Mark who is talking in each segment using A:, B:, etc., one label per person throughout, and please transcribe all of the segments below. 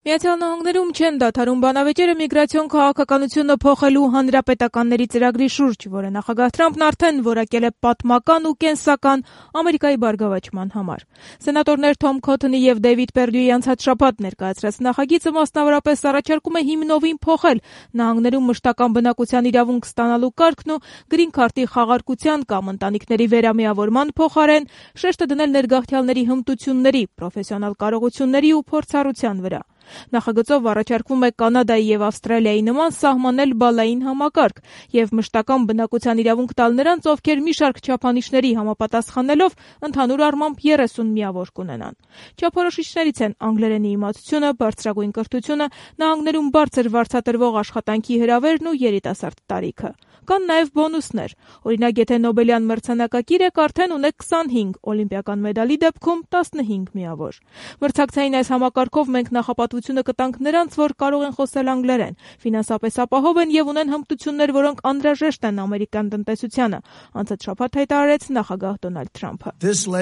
A: Միացյալ Նահանգներում չեն դադարում բանավեճերը միգրացիոն քաղաքականությունը փոխելու հանրապետականների ծրագրի շուրջ, որը նախագահ Թրամփն արդեն որակել է պատմական ու կենսական Ամերիկայի բարգավաճման համար։ Սենատորներ Թոմ Քոթոնի եւ Դեյվիդ Պերդյուի անցած շաբաթ ներկայացրած նախագիծը մասնավորապես առաջարկում է հիմնովին փոխել նահանգներում մշտական բնակության իրավունք ստանալու կարգն ու գրին քարտի խաղարկության կամ ընտանիքների վերամիավորման փոխարեն շեշտը դնել ներգաղթյալների հմտությունների, պրոֆեսիոնալ կարողությունների ու փորձառության վրա։ Նախագծով առաջարկվում է Կանադայի եւ Ավստրալիայի նման սահմանել բալային համակարգ եւ մշտական բնակության իրավունք տալ նրանց, ովքեր մի շարք չափանիշների համապատասխանելով ընդհանուր առմամբ 30 միավոր կունենան։ Չափորոշիչներից են անգլերենի իմացությունը, բարձրագույն կրթությունը, նահանգներում բարձր վարձատրվող աշխատանքի հրավերն ու երիտասարդ տարիքը։ Կան նաև բոնուսներ։ Օրինակ, եթե Նոբելյան մրցանակակիր եք, արդեն ունեք 25, օլիմպիական մեդալի դեպքում 15 միավոր։ Մրցակցային այս համակարգով մենք նախապատվությունը կտանք նրանց, որ կարող են խոսել անգլերեն, ֆինանսապես ապահով են եւ ունեն հմտություններ, որոնք անհրաժեշտ են ամերիկյան տնտեսությանը, անցած շաբաթ հայտարարեց նախագահ Դոնալդ Թրամփը։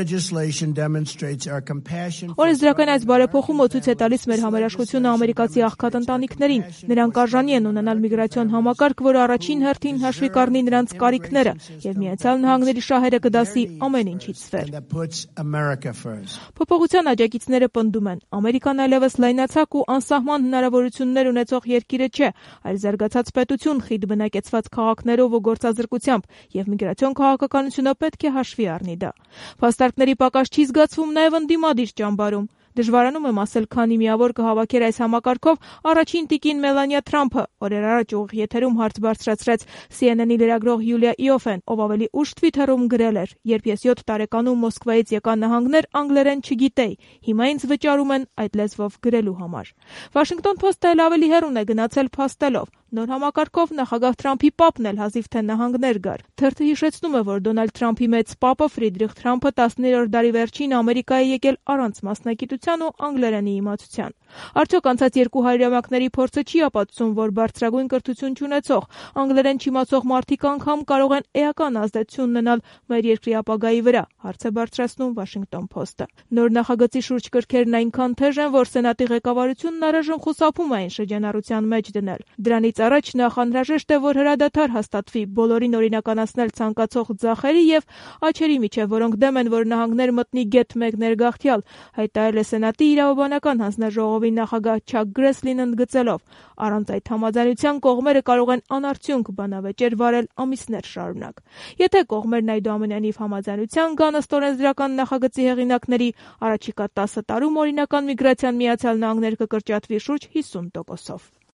A: Օրենսդրական այս բարեփոխումը ցույց է տալիս մեր համերաշխությունը ամերիկացի աղքատ ընտանիքներին։ Նրանք արժանի են ունենալ միգրացիոն համակարգ, որը առաջին հերթին հաշվի կառնի նրանց կարիքները եւ Միացյալ Նահանգների շահերը կդասի ամեն ինչից վեր։ Փոփոխության աջակիցները պնդում են, Ամերիկան այլևս լայնացակ ու անսահման հնարավորություններ ունեցող երկիրը չէ, այլ զարգացած պետություն խիտ բնակեցված քաղաքներով ու գործազրկությամբ, եւ միգրացիոն քաղաքականությունը պետք է հաշվի առնի դա։ Փաստարկների պակաս չի զգացվում նաեւ ընդդիմադիր ճամբարում։ Դժվարանում եմ ասել, քանի միավոր կհավաքեր այս համակարգով առաջին տիկին Մելանիա Թրամփը, օրեր առաջ ուղիղ եթերում հարց բարձրացրեց CNN-ի լրագրող Յուլիա Իոֆեն, ով ավելի ուշ Twitter-ում գրել էր. «Երբ ես 7 տարեկանում Մոսկվայից եկա նահանգներ, անգլերեն չգիտեի, հիմա ինձ վճարում են այդ լեզվով գրելու համար»։ Washington Post-ը էլ ավելի հեռուն է գնացել փաստելով. նոր համակարգով նախագահ Թրամփի պապն էլ հազիվ թե նահանգներ գար։ Թերթը հիշեցնում է, որ Դոնալդ Թրամփի մեծ պապը Ֆրիդրիխ Թրամփը 19-րդ դարի վերջին Ամերիկայի եկել առանց մասնագիտության ու անգլերենի իմացության։ Արդյոք անցած 200-ամյակների փորձը չի ապացուցում, որ բարձրագույն կրթություն չունեցող, անգլերեն չիմացող մարդիկ անգամ կարող են էական ազդեցություն ունենալ մեր երկրի ապագայի վրա, հարց է բարձրացնում Washington Post-ը։ Նոր նախագծի շուրջ կրքերն այնքան թեժ են, որ Սենատի ղեկավարությունն առայժմ խուսափում է այն շրջանառության մեջ դնել։ Դրանից առաջ նախ անհրաժեշտ է, որ հրադադար հաստատվի բոլորին օրինականացնել ցանկացող ձախերի եւ աչերի միջև, որոնք դեմ են, որ նահանգներ մտնի գեթ 1 ներգաղթյալ, հայտարարել է Սենատի իրավաբանական հանձնաժողովի նախագահ Չակ Գրեսլին ընդգծելով. առանց այդ համաձայնության կողմերը կարող են անարդյունք բանավեճեր վարել ամիսներ շարունակ։ Եթե կողմերն այդուամենայնիվ համաձայնության գան ըստ օրենսդրական նախագծի հեղինակների, առաջիկա 10 տարում օրինական միգրացիան Միացյալ Նահանգներ կկրճատվի շուրջ 50%-ով։